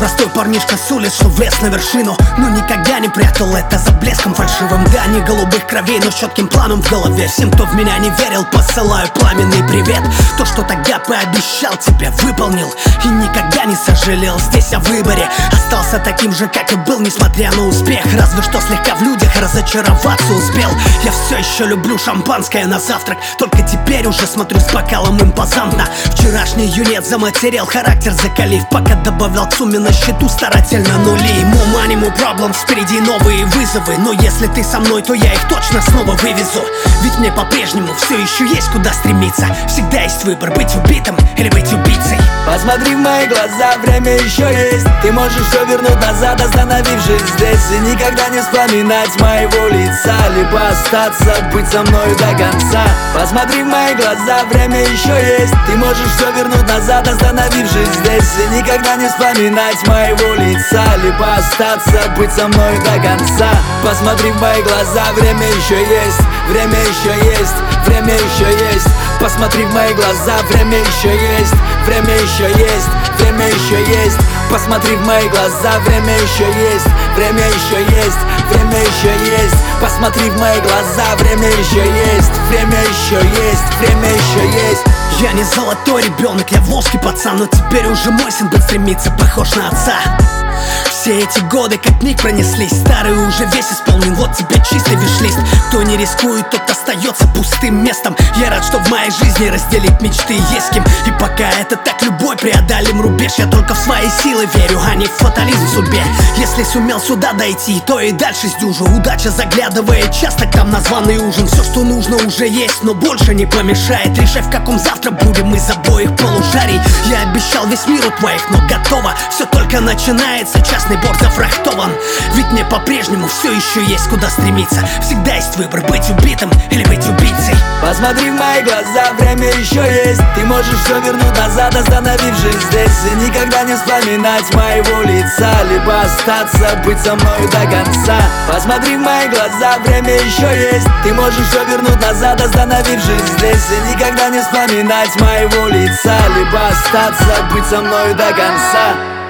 Простой парнишка с улиц, что влез на вершину, но никогда не прятал это за блеском фальшивым. Да, не голубых кровей, но с четким планом в голове. Всем, кто в меня не верил, посылаю пламенный привет. То, что тогда пообещал, тебе выполнил и никогда не сожалел. Здесь о выборе остался таким же, как и был, несмотря на успех. Разве что слегка в людях разочароваться успел. Я все еще люблю шампанское на завтрак, только теперь уже смотрю с бокалом импозантно. Вчерашний юнец заматерел, характер закалив, пока добавлял к сумме на счету старательно нули. More money, more problems, впереди новые вызовы, но если ты со мной, то я их точно снова вывезу. Ведь мне по-прежнему все еще есть куда стремиться. Всегда есть выбор, быть убитым или быть убийцей. Посмотри в мои глаза, время еще есть. Ты можешь все вернуть назад, остановившись здесь, и никогда не вспоминать моего лица, либо остаться, быть со мною до конца. Посмотри в мои глаза, время еще есть. Ты можешь все вернуть назад, остановившись здесь, и никогда не вспоминать моего лица, либо остаться, быть со мною до конца. Посмотри в мои глаза, время еще есть. Время еще есть, время еще есть. Посмотри в мои глаза, время еще есть. Время еще есть, время еще есть. Посмотри в мои глаза, время еще есть. Время еще есть, время еще есть. Посмотри в мои глаза, время еще есть. Время еще есть, время еще есть. Я не золотой ребенок, я волжский пацан, но теперь уже мой сын будет стремиться, похож на отца. Все эти годы как миг пронеслись, старый уже весь исполнен, вот тебе чистый виш-лист. Кто не рискует, тот остается пустым местом. Я рад, что в моей жизни разделить мечты есть с кем. И пока это так, любой преодолим рубеж. Я только в свои силы верю, а не в фатализм в судьбе. Если сумел сюда дойти, то и дальше сдюжу. Удача заглядывает часто к нам на званый ужин. Все, что нужно, уже есть, но больше не помешает. Решай, в каком завтра будем из обоих полушарий. Я обещал весь мир у твоих, но готово. Все только начинается, частный борт зафрахтован. Ведь мне по-прежнему все еще есть куда стремиться. Всегда есть выбор, быть убитым или быть убийцей. Посмотри в мои глаза, время еще есть. Ты можешь все вернуть назад, остановившись здесь, и никогда не вспоминать моего лица, либо остаться, быть со мною до конца. Посмотри в мои глаза, время еще есть. Ты можешь все вернуть назад, остановившись здесь, и никогда не вспоминать моего лица, либо остаться, быть со мною до конца.